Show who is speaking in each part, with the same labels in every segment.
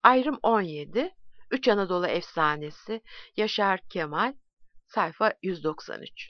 Speaker 1: Ayrım 17, Üç Anadolu Efsanesi, Yaşar Kemal, sayfa 193.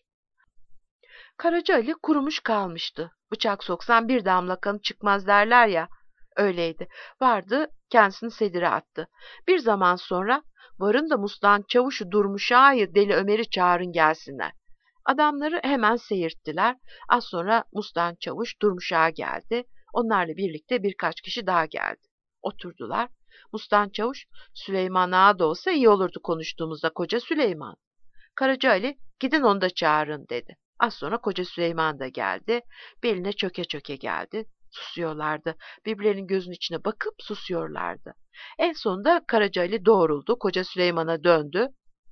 Speaker 1: Karaca Ali kurumuş kalmıştı. Bıçak soksan bir damla kan çıkmaz derler ya, öyleydi. Vardı, kendisini sedire attı. Bir zaman sonra, varın da Mustan Çavuş'u Durmuşağa'yı Deli Ömer'i çağırın gelsinler. Adamları hemen seyirttiler. Az sonra Mustan Çavuş Durmuşağa geldi. Onlarla birlikte birkaç kişi daha geldi. Oturdular. Mustan Çavuş, Süleyman Ağa da olsa iyi olurdu konuştuğumuzda koca Süleyman. Karaca Ali, gidin onu da çağırın dedi. Az sonra koca Süleyman da geldi. Beline çöke çöke geldi. Susuyorlardı. Birbirlerinin gözünün içine bakıp susuyorlardı. En sonunda Karaca Ali doğruldu. Koca Süleyman'a döndü.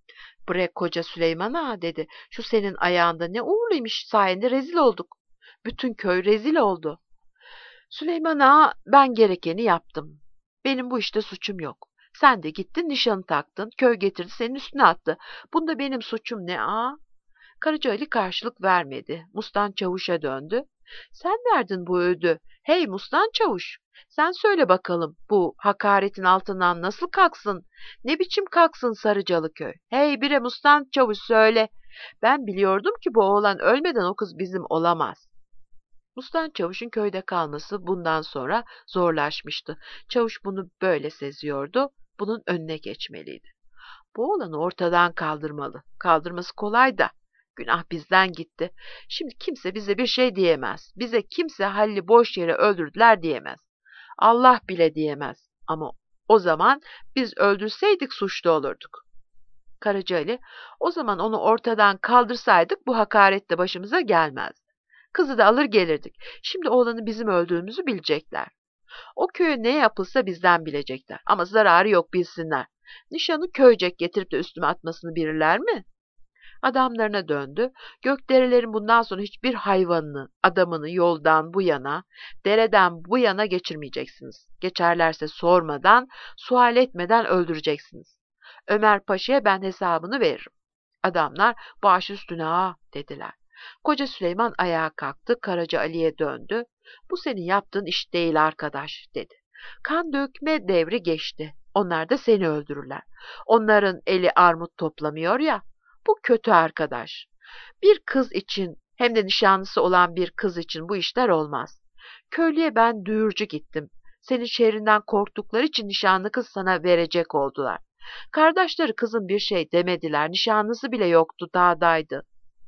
Speaker 1: Bre koca Süleyman ağa dedi. Şu senin ayağında ne uğurluymuş, sayende rezil olduk. Bütün köy rezil oldu. Süleyman ağa, ben gerekeni yaptım. Benim bu işte suçum yok. Sen de gittin nişanı taktın. Köy getirdi senin üstüne attı. Bunda benim suçum ne ağa? Karaca Ali karşılık vermedi. Mustan Çavuş'a döndü. Sen verdin bu öğüdü. Hey Mustan Çavuş, sen söyle bakalım bu hakaretin altından nasıl kalksın? Ne biçim kalksın Sarıcalıköy? Hey bire Mustan Çavuş söyle. Ben biliyordum ki bu oğlan ölmeden o kız bizim olamaz. Mustan Çavuş'un köyde kalması bundan sonra zorlaşmıştı. Çavuş bunu böyle seziyordu. Bunun önüne geçmeliydi. Bu oğlanı ortadan kaldırmalı. Kaldırması kolay da. Günah bizden gitti. Şimdi kimse bize bir şey diyemez. Bize kimse Halil'i boş yere öldürdüler diyemez. Allah bile diyemez. Ama o zaman biz öldürseydik suçlu olurduk. Karaca Ali, o zaman onu ortadan kaldırsaydık bu hakaret de başımıza gelmezdi. Kızı da alır gelirdik. Şimdi oğlanı bizim öldüğümüzü bilecekler. O köye ne yapılsa bizden bilecekler. Ama zararı yok bilsinler. Nişanı köycek getirip de üstüme atmasını bilirler mi? Adamlarına döndü. Gökderelerin bundan sonra hiçbir hayvanını, adamını yoldan bu yana, dereden bu yana geçirmeyeceksiniz. Geçerlerse sormadan, sual etmeden öldüreceksiniz. Ömer Paşa'ya ben hesabını veririm. Adamlar baş üstüne ağa dediler. Koca Süleyman ayağa kalktı, Karaca Ali'ye döndü. Bu senin yaptığın iş değil arkadaş dedi. Kan dökme devri geçti. Onlar da seni öldürürler. Onların eli armut toplamıyor ya. Bu kötü arkadaş. Bir kız için hem de nişanlısı olan bir kız için bu işler olmaz. Köylüye ben düğürcü gittim. Senin şehrinden korktukları için nişanlı kız sana verecek oldular. Kardeşleri kızın bir şey demediler. Nişanlısı bile yoktu, dağdaydı.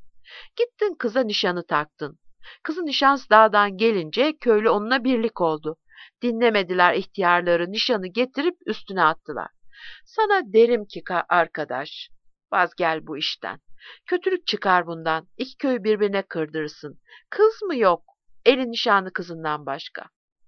Speaker 1: Gittin kıza nişanı taktın. Kızın nişanlısı dağdan gelince köylü onunla birlik oldu. Dinlemediler ihtiyarları, nişanı getirip üstüne attılar. Sana derim ki arkadaş, vazgel bu işten. Kötülük çıkar bundan. İki köyü birbirine kırdırırsın. Kız mı yok? Elin nişanlı kızından başka.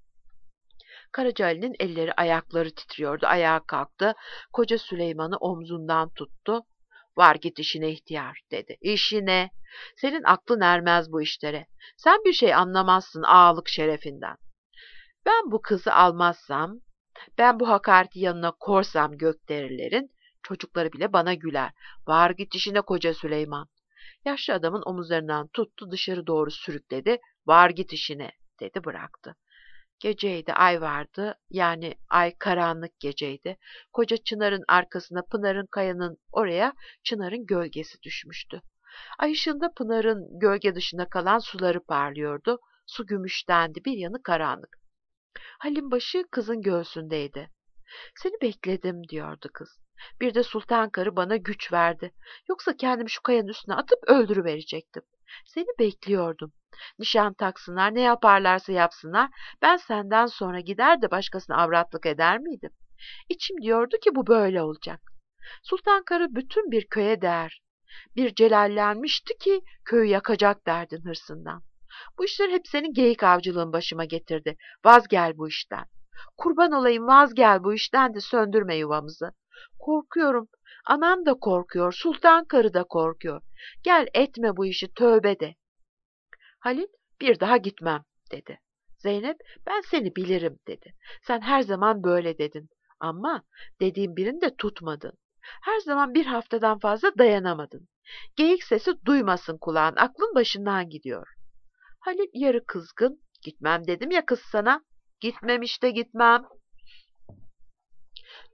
Speaker 1: Karaca Ali'nin elleri ayakları titriyordu. Ayağa kalktı. Koca Süleyman'ı omzundan tuttu. Var git işine ihtiyar dedi. İşine. Senin aklın ermez bu işlere. Sen bir şey anlamazsın ağalık şerefinden. Ben bu kızı almazsam, ben bu hakareti yanına korsam gökderilerin, çocukları bile bana güler. Var git işine koca Süleyman. Yaşlı adamın omuzlarından tuttu dışarı doğru sürükledi. Var git işine dedi bıraktı. Geceydi, ay vardı. Yani ay karanlık geceydi. Koca çınarın arkasına Pınar'ın kayanın oraya çınarın gölgesi düşmüştü. Ay ışığında Pınar'ın gölge dışında kalan suları parlıyordu. Su gümüştendi, bir yanı karanlık. Halin başı kızın göğsündeydi. Seni bekledim diyordu kız. Bir de sultan karı bana güç verdi. Yoksa kendimi şu kayanın üstüne atıp öldürüverecektim. Seni bekliyordum. Nişan taksınlar, ne yaparlarsa yapsınlar. Ben senden sonra gider de başkasına avratlık eder miydim? İçim diyordu ki bu böyle olacak. Sultan karı bütün bir köye değer. Bir celallenmişti ki köyü yakacak derdin hırsından. Bu işler hep senin geyik avcılığın başıma getirdi. Vazgel bu işten. Kurban olayım vazgel bu işten de söndürme yuvamızı. Korkuyorum. Anam da korkuyor. Sultan karı da korkuyor. Gel etme bu işi tövbe de. Halil bir daha gitmem dedi. Zeynep ben seni bilirim dedi. Sen her zaman böyle dedin. Ama dediğim birini de tutmadın. Her zaman bir haftadan fazla dayanamadın. Geyik sesi duymasın kulağın. Aklın başından gidiyor. Halil yarı kızgın. Gitmem dedim ya kız sana. Gitmem işte gitmem.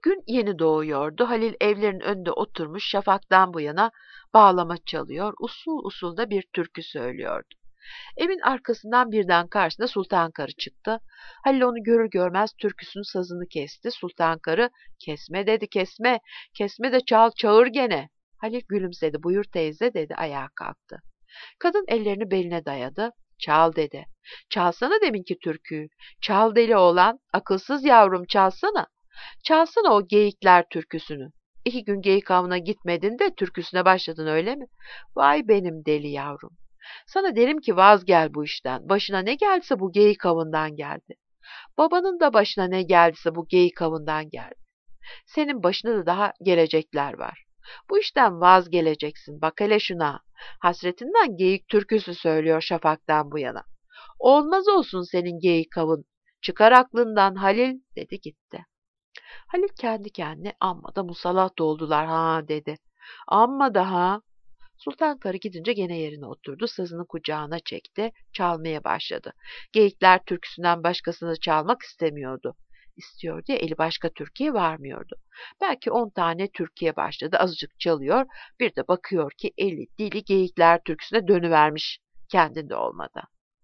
Speaker 1: Gün yeni doğuyordu. Halil evlerin önünde oturmuş şafaktan bu yana bağlama çalıyor, usul usul da bir türkü söylüyordu. Evin arkasından birden karşısına Sultan Karı çıktı. Halil onu görür görmez türküsünün sazını kesti. Sultan Karı, kesme dedi, kesme, kesme de çal, çağır gene. Halil gülümsedi, buyur teyze dedi, ayağa kalktı. Kadın ellerini beline dayadı. Çal dedi. Çalsana deminki türküyü. Çal deli oğlan, akılsız yavrum, çalsana. Çalsana o geyikler türküsünü. 2 gün geyik avına gitmedin de türküsüne başladın öyle mi? Vay benim deli yavrum. Sana derim ki vazgel bu işten. Başına ne gelse bu geyik avından geldi. Babanın da başına ne geldiyse bu geyik avından geldi. Senin başına da daha gelecekler var. Bu işten vazgeleceksin. Bak hele şuna. Hasretinden geyik türküsü söylüyor şafaktan bu yana. Olmaz olsun senin geyik avın. Çıkar aklından Halil dedi gitti. Halil kendi kendine amma da musallat oldular ha dedi. Amma da ha. Sultan Karı gidince gene yerine oturdu, sazını kucağına çekti, çalmaya başladı. Geyikler türküsünden başkasını çalmak istemiyordu. İstiyordu ya, eli başka türküye varmıyordu. Belki 10 tane türküye başladı, azıcık çalıyor, bir de bakıyor ki eli dili geyikler türküsüne dönüvermiş kendinde olmadan.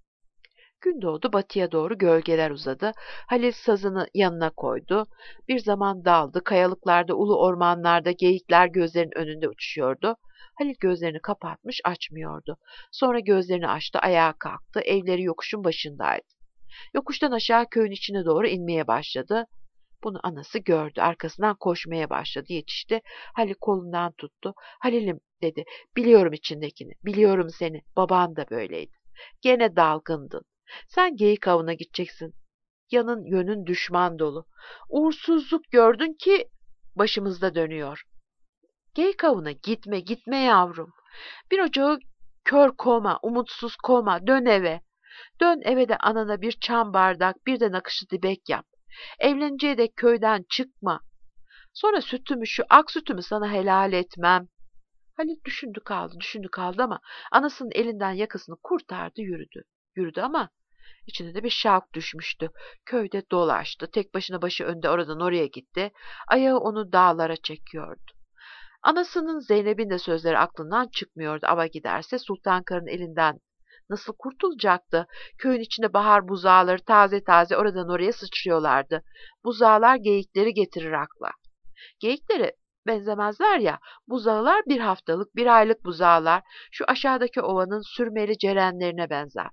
Speaker 1: Gün doğdu, batıya doğru gölgeler uzadı. Halil sazını yanına koydu. Bir zaman daldı, kayalıklarda, ulu ormanlarda geyikler gözlerinin önünde uçuşuyordu. Halil gözlerini kapatmış, açmıyordu. Sonra gözlerini açtı, ayağa kalktı, evleri yokuşun başındaydı. Yokuştan aşağı köyün içine doğru inmeye başladı. Bunu anası gördü, arkasından koşmaya başladı, yetişti. Halil kolundan tuttu. Halil'im dedi, biliyorum içindekini, biliyorum seni, baban da böyleydi. Gene dalgındın. Sen geyik avına gideceksin. Yanın yönün düşman dolu. Uğursuzluk gördün ki başımızda dönüyor. Geyik avına gitme, gitme yavrum. Bir ocağı kör koma, umutsuz koma, dön eve. Dön eve de anana bir çam bardak, bir de nakışlı dibek yap. Evleneceğe dek köyden çıkma. Sonra sütümü, şu ak sütümü sana helal etmem. Halil düşündü kaldı ama anasının elinden yakasını kurtardı, yürüdü. Yürüdü ama İçine de bir şavk düşmüştü. Köyde dolaştı. Tek başına başı önde oradan oraya gitti. Ayağı onu dağlara çekiyordu. Anasının Zeynep'in de sözleri aklından çıkmıyordu. Ava giderse Sultan Karı'nın elinden nasıl kurtulacaktı? Köyün içinde bahar buzağları taze taze oradan oraya sıçrıyorlardı. Buzağlar geyikleri getirir akla. Geyiklere benzemezler ya, buzağlar 1 haftalık, 1 aylık buzağlar şu aşağıdaki ovanın sürmeli cerenlerine benzer.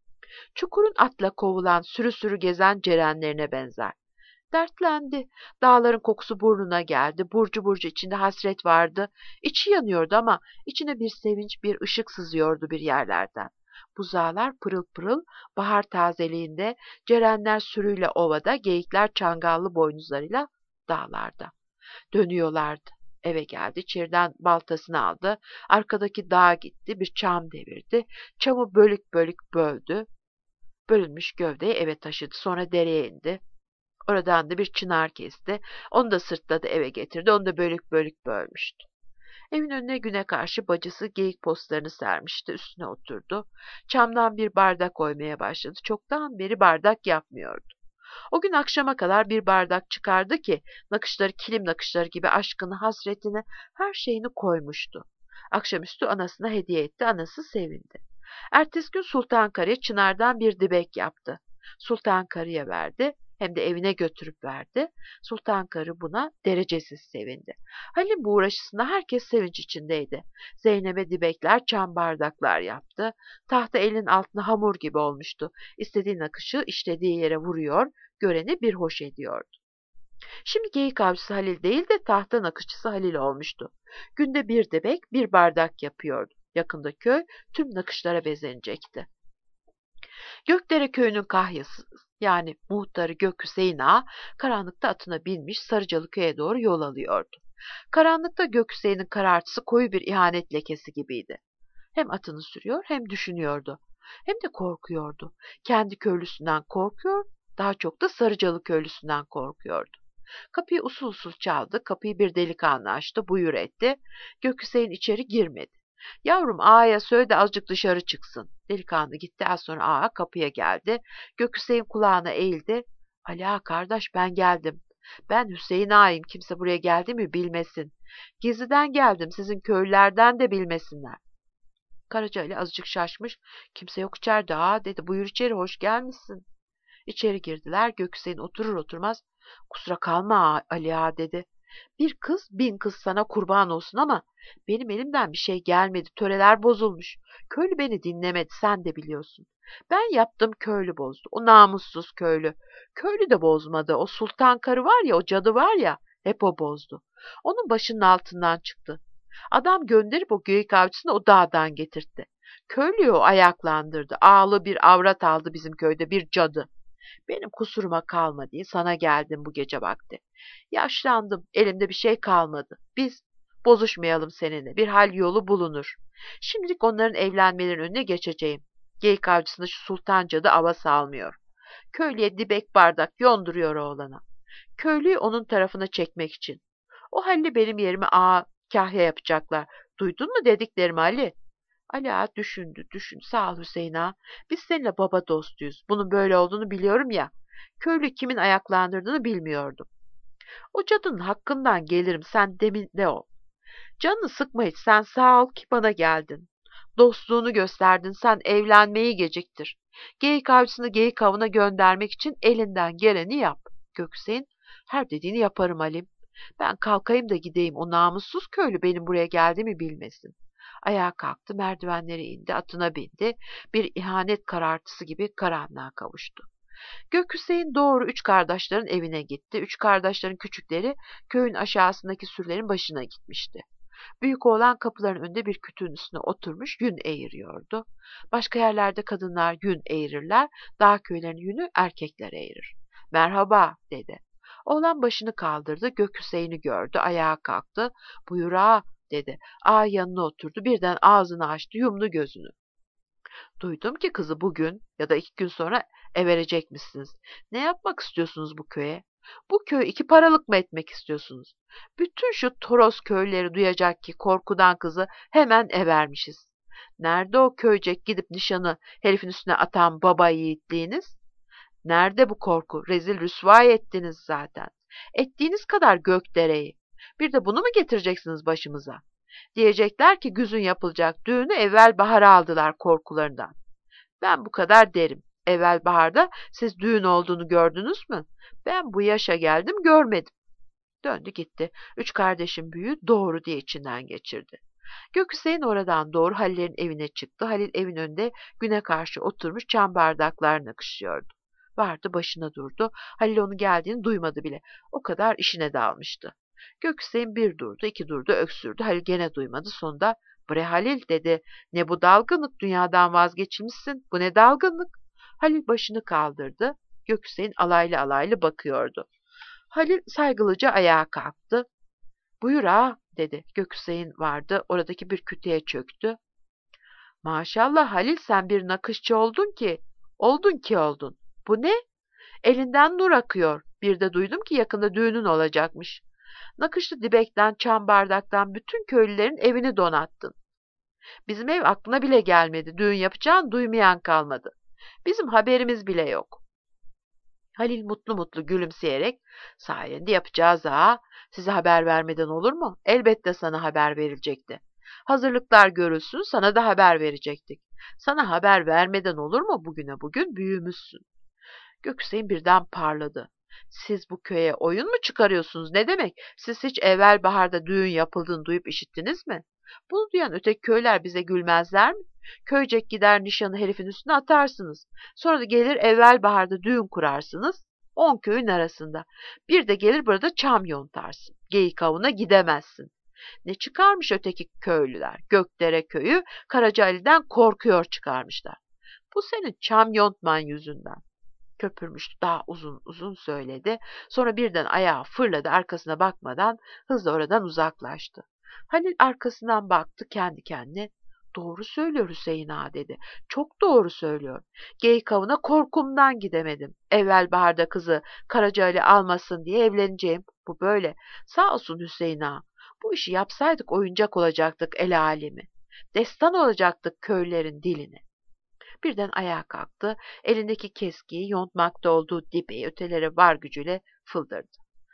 Speaker 1: Çukurun atla kovulan, sürü sürü gezen cerenlerine benzer. Dertlendi. Dağların kokusu burnuna geldi. Burcu burcu içinde hasret vardı. İçi yanıyordu ama içine bir sevinç, bir ışık sızıyordu bir yerlerden. Buzağlar pırıl pırıl, bahar tazeliğinde, cerenler sürüyle ovada, geyikler çangallı boynuzlarıyla dağlarda. Dönüyorlardı. Eve geldi, içeriden baltasını aldı, arkadaki dağa gitti, bir çam devirdi, çamı bölük bölük böldü. Bölünmüş gövdeyi eve taşıdı. Sonra dereye indi. Oradan da bir çınar kesti. Onu da sırtladı, eve getirdi. Onu da bölük bölük bölmüştü. Evin önüne güne karşı bacısı geyik postlarını sermişti. Üstüne oturdu. Çamdan bir bardak koymaya başladı. Çoktan beri bardak yapmıyordu. O gün akşama kadar bir bardak çıkardı ki nakışları kilim nakışları gibi aşkını, hasretini, her şeyini koymuştu. Akşamüstü anasına hediye etti. Anası sevindi. Ertesi gün Sultan Karı'ya çınardan bir dibek yaptı. Sultan Karı'ya verdi, hem de evine götürüp verdi. Sultan Karı buna derecesiz sevindi. Halil'in bu uğraşısında herkes sevinç içindeydi. Zeynep'e dibekler, çam bardaklar yaptı. Tahta elin altına hamur gibi olmuştu. İstediği nakışı işlediği yere vuruyor, göreni bir hoş ediyordu. Şimdi geyik avcısı Halil değil de tahta nakışçısı Halil olmuştu. Günde bir dibek, bir bardak yapıyordu. Yakında köy tüm nakışlara bezenecekti. Gökdere köyünün kahyası, yani muhtarı Gök Hüseyin Ağa, karanlıkta atına binmiş Sarıcalı köye doğru yol alıyordu. Karanlıkta Gök Hüseyin'in karartısı koyu bir ihanet lekesi gibiydi. Hem atını sürüyor hem düşünüyordu. Hem de korkuyordu. Kendi köylüsünden korkuyor, daha çok da Sarıcalı köylüsünden korkuyordu. Kapıyı usul usul çaldı. Kapıyı bir delikanlı açtı. Buyur etti. Gök Hüseyin içeri girmedi. Yavrum ağaya söyle de azıcık dışarı çıksın. Delikanlı gitti. Az sonra ağa kapıya geldi. Gök Hüseyin kulağına eğildi. Ali ağa kardeş ben geldim. Ben Hüseyin ağayım, kimse buraya geldi mi bilmesin. Gizliden geldim, sizin köylülerden de bilmesinler. Karaca Ali azıcık şaşmış. Kimse yok içeride ağa dedi. Buyur içeri, hoş gelmişsin. İçeri girdiler. Göküseyin oturur oturmaz kusura kalma Ali ağa dedi. Bir kız bin kız sana kurban olsun ama benim elimden bir şey gelmedi. Töreler bozulmuş. Köylü beni dinlemedi, sen de biliyorsun. Ben yaptım, köylü bozdu. O namussuz köylü. Köylü de bozmadı. O sultan karı var ya, o cadı var ya, hep o bozdu. Onun başının altından çıktı. Adam gönderip o geyik avcısını o dağdan getirtti. Köylüyü o ayaklandırdı. Ağlı bir avrat aldı bizim köyde, bir cadı. Benim kusuruma kalma diye sana geldim bu gece vakti. Yaşlandım, elimde bir şey kalmadı. Biz bozuşmayalım seninle, bir hal yolu bulunur. Şimdilik onların evlenmelerinin önüne geçeceğim. Geyik avcısında şu sultan cadı ava salmıyor. Köylüye dibek bardak yonduruyor oğlana. Köylüyü onun tarafına çekmek için. O halde benim yerime ağa kahya yapacaklar. Duydun mu dediklerimi Ali? Ali ağa düşündü. Sağ ol Hüseyin ağa. Biz seninle baba dostuyuz. Bunun böyle olduğunu biliyorum ya. Köylü kimin ayaklandırdığını bilmiyordum. O cadının hakkından gelirim, sen demin ol. Canını sıkma hiç, sen sağ ol ki bana geldin. Dostluğunu gösterdin, sen evlenmeyi geciktir. Geyik avcısını geyik avına göndermek için elinden geleni yap. Göksen, her dediğini yaparım Halim. Ben kalkayım da gideyim, o namussuz köylü benim buraya geldiğimi bilmesin. Ayağa kalktı, merdivenleri indi, atına bindi. Bir ihanet karartısı gibi karanlığa kavuştu. Gökhüseyin doğru üç kardeşlerin evine gitti. Üç kardeşlerin küçükleri köyün aşağısındaki sürülerin başına gitmişti. Büyük oğlan kapıların önünde bir kütüğün üstüne oturmuş yün eğiriyordu. Başka yerlerde kadınlar yün eğirirler, dağ köylerinin yünü erkekler eğirir. Merhaba dedi. Oğlan başını kaldırdı, Gökhüseyin'i gördü, ayağa kalktı. Buyur ağa dedi. Ağa yanına oturdu, birden ağzını açtı, yumdu gözünü. Duydum ki kızı bugün ya da 2 gün sonra verecekmişsiniz. Ne yapmak istiyorsunuz bu köye? Bu köyü 2 paralık mı etmek istiyorsunuz? Bütün şu Toros köyleri duyacak ki korkudan kızı hemen vermişiz. Nerede o köycek gidip nişanı herifin üstüne atan baba yiğitliğiniz? Nerede bu korku? Rezil rüsvay ettiniz zaten. Ettiğiniz kadar gökdereyi. Bir de bunu mu getireceksiniz başımıza? Diyecekler ki güzün yapılacak düğünü evvel bahara aldılar korkularından. Ben bu kadar derim. Evvel baharda siz düğün olduğunu gördünüz mü? Ben bu yaşa geldim görmedim. Döndü gitti. Üç kardeşin büyüğü doğru diye içinden geçirdi. Gökhüseyin oradan doğru Halil'in evine çıktı. Halil evin önünde güne karşı oturmuş çam bardaklarına kışıyordu. Vardı başına durdu. Halil onun geldiğini duymadı bile. O kadar işine dalmıştı. Gökhüseyin bir durdu, iki durdu, öksürdü. Halil gene duymadı. Sonunda bre Halil dedi. Ne bu dalgınlık, dünyadan vazgeçmişsin. Bu ne dalgınlık? Halil başını kaldırdı. Gökhüseyin alaylı alaylı bakıyordu. Halil saygılıca ayağa kalktı. Buyur ağa dedi. Gökhüseyin vardı. Oradaki bir kütüğe çöktü. Maşallah Halil, sen bir nakışçı oldun ki. Oldun. Bu ne? Elinden nur akıyor. Bir de duydum ki yakında düğünün olacakmış. Nakışlı dibekten, çam bardaktan bütün köylülerin evini donattın. Bizim ev aklına bile gelmedi. Düğün yapacağın duymayan kalmadı. Bizim haberimiz bile yok. Halil mutlu mutlu gülümseyerek, sayende yapacağız ağa. Size haber vermeden olur mu? Elbette sana haber verilecekti. Hazırlıklar görülsün, sana da haber verecektik. Sana haber vermeden olur mu? Bugüne bugün büyümüşsün. Gökhüseyin birden parladı. Siz bu köye oyun mu çıkarıyorsunuz? Ne demek? Siz hiç evvel baharda düğün yapıldığını duyup işittiniz mi? Bunu duyan öteki köyler bize gülmezler mi? Köycek gider nişanı herifin üstüne atarsınız. Sonra da gelir evvel baharda düğün kurarsınız. 10 köyün arasında. Bir de gelir burada çam yontarsın. Geyik avına gidemezsin. Ne çıkarmış öteki köylüler? Gökdere köyü Karacaali'den korkuyor çıkarmışlar. Bu senin çam yontman yüzünden. Köpürmüştü, daha uzun uzun söyledi. Sonra birden ayağa fırladı, arkasına bakmadan hızla oradan uzaklaştı. Halil arkasından baktı kendi kendine. Doğru söylüyor Hüseyin ağa dedi. Çok doğru söylüyor. Geyik avına korkumdan gidemedim. Evvel baharda kızı Karacaali almasın diye evleneceğim. Bu böyle. Sağ olsun Hüseyin ağa. Bu işi yapsaydık oyuncak olacaktık el alemi. Destan olacaktık köylerin diline. Birden ayağa kalktı. Elindeki keskiyi yontmakta olduğu dibeği ötelere var gücüyle fıldırdı.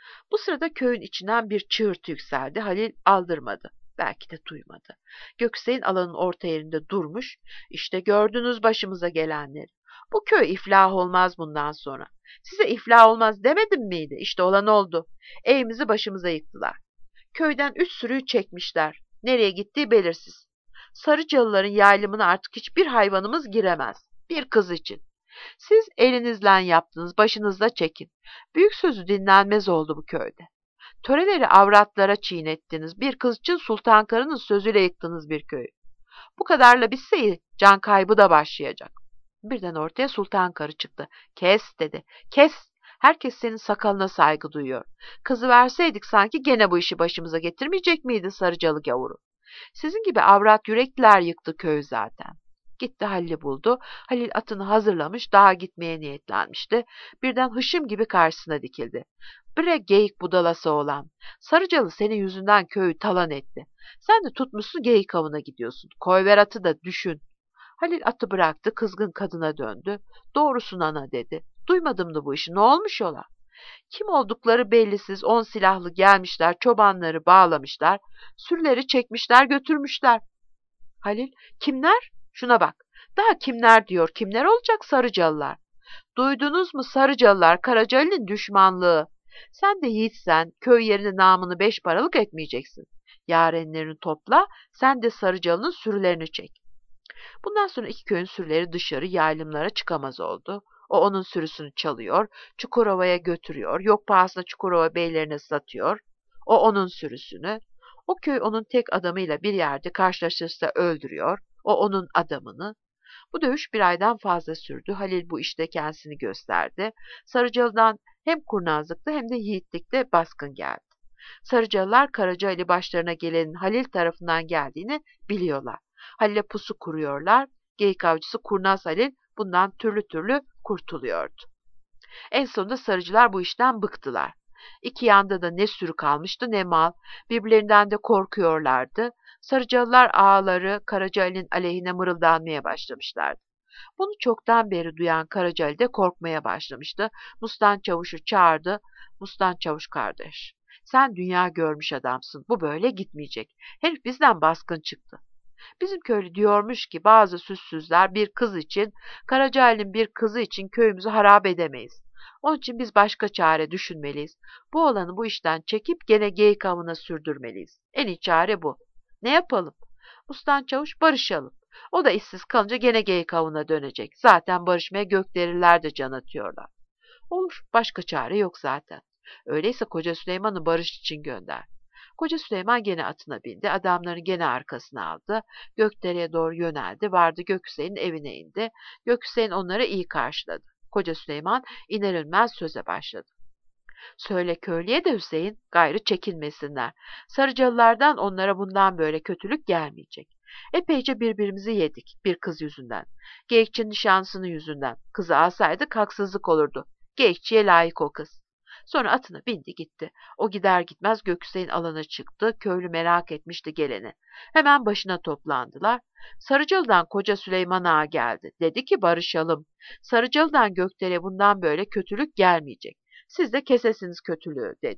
Speaker 1: Bu sırada köyün içinden bir çığırtı yükseldi. Halil aldırmadı. Belki de duymadı. Göküsey'in alanın orta yerinde durmuş. İşte gördünüz başımıza gelenleri. Bu köy iflah olmaz bundan sonra. Size iflah olmaz demedim miydi? İşte olan oldu. Evimizi başımıza yıktılar. Köyden 3 sürüyü çekmişler. Nereye gittiği belirsiz. Sarıcalıların yaylımına artık hiçbir hayvanımız giremez. Bir kız için. Siz elinizle yaptınız, başınızla çekin. Büyük sözü dinlenmez oldu bu köyde. Töreleri avratlara çiğnettiniz. Bir kız için sultan karının sözüyle yıktınız bir köyü. Bu kadarla bitse iyi, can kaybı da başlayacak. Birden ortaya sultan karı çıktı. Kes dedi. Kes. Herkes senin sakalına saygı duyuyor. Kızı verseydik sanki gene bu işi başımıza getirmeyecek miydi Sarıcalı gavuru? Sizin gibi avrat yürekliler yıktı köyü zaten. Gitti Halil'i buldu. Halil atını hazırlamış, dağa gitmeye niyetlenmişti. Birden hışım gibi karşısına dikildi. Bre geyik budalası olan. Sarıcalı senin yüzünden köyü talan etti. Sen de tutmuşsun geyik avına gidiyorsun. Koyver atı da düşün. Halil atı bıraktı, kızgın kadına döndü. Doğrusun ana dedi. Duymadım da bu işi, ne olmuş ola? Kim oldukları bellisiz 10 silahlı gelmişler, çobanları bağlamışlar, sürüleri çekmişler, götürmüşler. Halil, kimler? Şuna bak. Daha kimler diyor, kimler olacak Sarıcalılar? Duydunuz mu Sarıcalılar, Karacaali'nin düşmanlığı? Sen de yiğitsen, köy yerine namını 5 paralık etmeyeceksin. Yarenlerini topla, sen de Sarıcalı'nın sürülerini çek. Bundan sonra iki köyün sürüleri dışarı yaylımlara çıkamaz oldu. O onun sürüsünü çalıyor, Çukurova'ya götürüyor, yok pahasına Çukurova beylerine satıyor. O onun sürüsünü. O köy onun tek adamıyla bir yerde karşılaşırsa öldürüyor, o onun adamını. Bu dövüş bir aydan fazla sürdü. Halil bu işte kendisini gösterdi. Sarıcalı'dan hem kurnazlıkta hem de yiğitlikte baskın geldi. Sarıcalılar Karacaali başlarına gelenin Halil tarafından geldiğini biliyorlar. Halil'e pusu kuruyorlar. Geyik avcısı Kurnaz Halil bundan türlü türlü kurtuluyordu. En sonunda sarıcılar bu işten bıktılar. İki yanda da ne sürü kalmıştı ne mal. Birbirlerinden de korkuyorlardı. Sarıcalılar ağaları Karacaali'nin aleyhine mırıldanmaya başlamışlardı. Bunu çoktan beri duyan Karacaali de korkmaya başlamıştı. Mustan Çavuş'u çağırdı. Mustan Çavuş kardeş, sen dünya görmüş adamsın. Bu böyle gitmeyecek. Herif bizden baskın çıktı. Bizim köylü diyormuş ki bazı süssüzler bir kız için, Karacaali'nin bir kızı için köyümüzü harap edemeyiz. Onun için biz başka çare düşünmeliyiz. Bu olanı bu işten çekip gene geyik avına sürdürmeliyiz. En iyi çare bu. Ne yapalım? Mustan Çavuş barışalım. O da işsiz kalınca gene geyik avına dönecek. Zaten barışmaya gökderiler de can atıyorlar. Olur, başka çare yok zaten. Öyleyse Koca Süleyman'ı barış için gönder. Koca Süleyman gene atına bindi, adamların gene arkasına aldı. Gökdere'ye doğru yöneldi, vardı Gökhüseyin'in evine indi. Gökhüseyin onları iyi karşıladı. Koca Süleyman iner inmez söze başladı. Söyle köylüye de Hüseyin, gayrı çekinmesinler. Sarıcalılardan onlara bundan böyle kötülük gelmeyecek. Epeyce birbirimizi yedik bir kız yüzünden. Geyikçinin nişanlısının yüzünden. Kızı alsaydık haksızlık olurdu. Geyikçiye layık o kız. Sonra atına bindi gitti. O gider gitmez Gökhüseyin alana çıktı. Köylü merak etmişti geleni. Hemen başına toplandılar. Sarıcalı'dan Koca Süleyman Ağa geldi. Dedi ki barışalım. Sarıcalı'dan Gökdere bundan böyle kötülük gelmeyecek. Siz de kesesiniz kötülüğü dedi.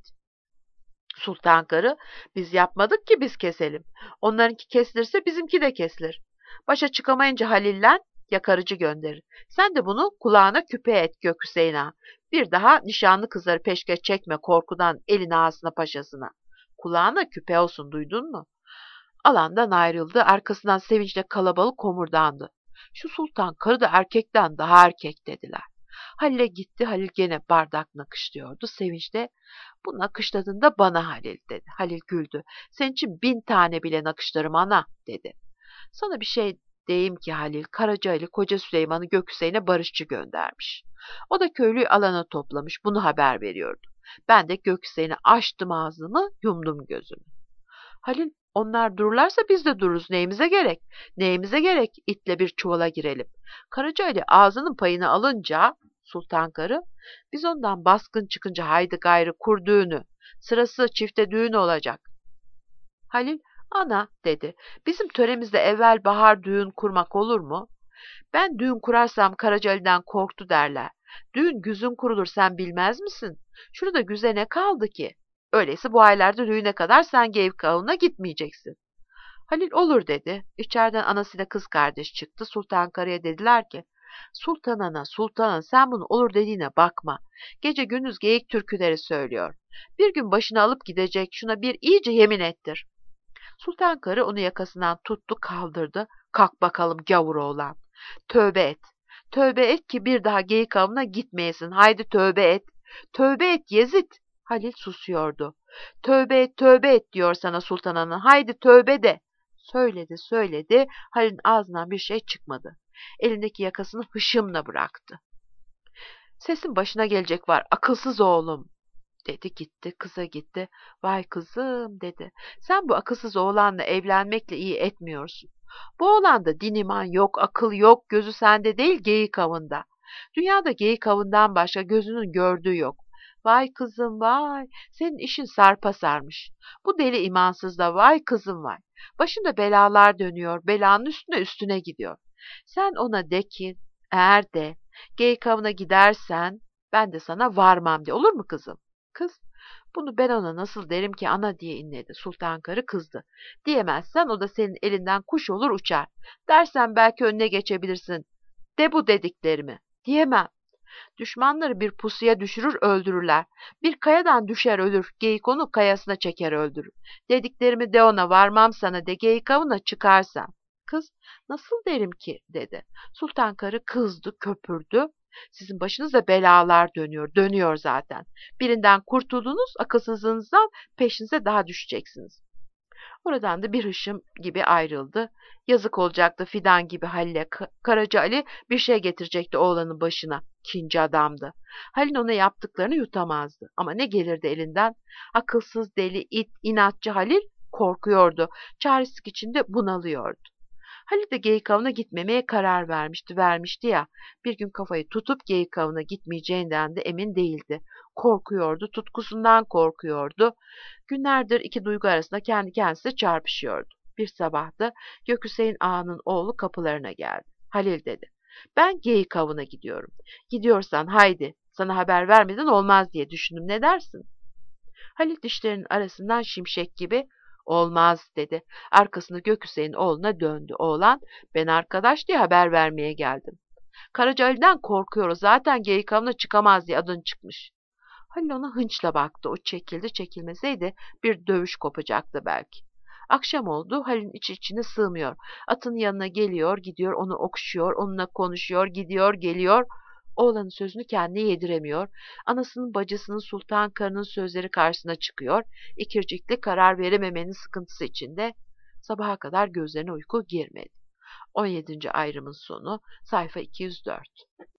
Speaker 1: Sultan karı, biz yapmadık ki biz keselim. Onlarınki kesilirse bizimki de kesilir. Başa çıkamayınca Halil'len yakarıcı gönderir. Sen de bunu kulağına küpe et Gökhüseyin Ağa. Bir daha nişanlı kızları peşkeş çekme korkudan elin ağasına paşasına. Kulağına küpe olsun, duydun mu? Alandan ayrıldı, arkasından sevinçle kalabalık homurdandı. Şu sultan karı da erkekten daha erkek dediler. Halil'e gitti, Halil gene bardak nakışlıyordu sevinçle. Bu nakışladığında bana Halil dedi. Halil güldü. Senin için 1000 tane bile nakışlarım ana dedi. Sana bir şey diyeyim ki Halil, Karacaali Koca Süleyman'ı Gökhüseyin'e barışçı göndermiş. O da köylüyü alana toplamış, bunu haber veriyordu. Ben de Gökhüseyin'e açtım ağzımı, yumdum gözümü. Halil, onlar dururlarsa biz de dururuz. Neyimize gerek? Neyimize gerek? İtle bir çuvala girelim. Karacaali ağzının payını alınca Sultan karı, biz ondan baskın çıkınca haydi gayrı kur düğünü. Sırası çifte düğün olacak. Halil, ana dedi. Bizim töremizde evvel bahar düğün kurmak olur mu? Ben düğün kurarsam Karacaali'den korktu derler. Düğün güzün kurulur sen bilmez misin? Şurada güze ne kaldı ki? Öyleyse bu aylarda düğüne kadar sen Geyik Avı'na gitmeyeceksin. Halil olur dedi. İçeriden anasıyla kız kardeş çıktı. Sultan Kara'ya dediler ki, Sultan Ana, Sultan Ana sen bunu olur dediğine bakma. Gece gündüz geyik türküleri söylüyor. Bir gün başını alıp gidecek, şuna bir iyice yemin ettir. Sultan Karı onu yakasından tuttu kaldırdı. Kalk bakalım gavur oğlan. Tövbe et. Tövbe et ki bir daha geyik avına gitmeyesin. Haydi tövbe et. Tövbe et Yezid. Halil susuyordu. Tövbe et, tövbe et diyor sana Sultan Ana. Haydi tövbe de. Söyledi, söyledi. Halil'in ağzından bir şey çıkmadı. Elindeki yakasını hışımla bıraktı. Sesin başına gelecek var, akılsız oğlum dedi gitti, kıza gitti. Vay kızım dedi. Sen bu akılsız oğlanla evlenmekle iyi etmiyorsun. Bu oğlanda din iman yok, akıl yok, gözü sende değil geyik avında. Dünyada geyik avından başka gözünün gördüğü yok. Vay kızım vay, senin işin sarpa sarmış. Bu deli imansız da vay kızım vay. Başında belalar dönüyor, belanın üstüne üstüne gidiyor. Sen ona de ki, eğer de geyik avına gidersen ben de sana varmam de, olur mu kızım? Kız, bunu ben ona nasıl derim ki ana diye inledi. Sultan Karı kızdı. Diyemezsen o da senin elinden kuş olur uçar. Dersen belki önüne geçebilirsin. De bu dediklerimi. Diyemem. Düşmanları bir pusuya düşürür öldürürler. Bir kayadan düşer ölür. Geyik onu kayasına çeker öldürür. Dediklerimi de ona varmam sana de geyik avına çıkarsan. Kız nasıl derim ki dedi. Sultan Karı kızdı köpürdü. Sizin başınıza belalar dönüyor. Dönüyor zaten. Birinden kurtuldunuz akılsızlığınızdan peşinize daha düşeceksiniz. Oradan da bir hışım gibi ayrıldı. Yazık olacaktı Fidan gibi Halil'e. Karaca Ali bir şey getirecekti oğlanın başına. İkinci adamdı. Halil ona yaptıklarını yutamazdı. Ama ne gelirdi elinden? Akılsız deli, it, inatçı Halil korkuyordu. Çaresizlik içinde bunalıyordu. Halil de geyik avına gitmemeye karar vermişti ya. Bir gün kafayı tutup geyik avına gitmeyeceğinden de emin değildi. Korkuyordu, tutkusundan korkuyordu. Günlerdir iki duygu arasında kendi kendisine çarpışıyordu. Bir sabah da Gökhüseyin Ağa'nın oğlu kapılarına geldi. Halil dedi, ben geyik avına gidiyorum. Gidiyorsan haydi, sana haber vermeden olmaz diye düşündüm, ne dersin? Halil dişlerinin arasından şimşek gibi olmaz dedi. Arkasını Gökhüseyin oğluna döndü. Oğlan, ben arkadaş diye haber vermeye geldim. Karaca Ali'den korkuyoruz. Zaten geyik avına çıkamaz diye adın çıkmış. Halil ona hınçla baktı. O çekildi, çekilmeseydi bir dövüş kopacaktı belki. Akşam oldu. Halil'in içine sığmıyor. Atın yanına geliyor, gidiyor, onu okşuyor, onunla konuşuyor, gidiyor, geliyor. Oğlanın sözünü kendine yediremiyor. Anasının bacısının Sultan Karı'nın sözleri karşısına çıkıyor. İkircikli karar verememenin sıkıntısı içinde sabaha kadar gözlerine uyku girmedi. 17. ayrımın sonu sayfa 204.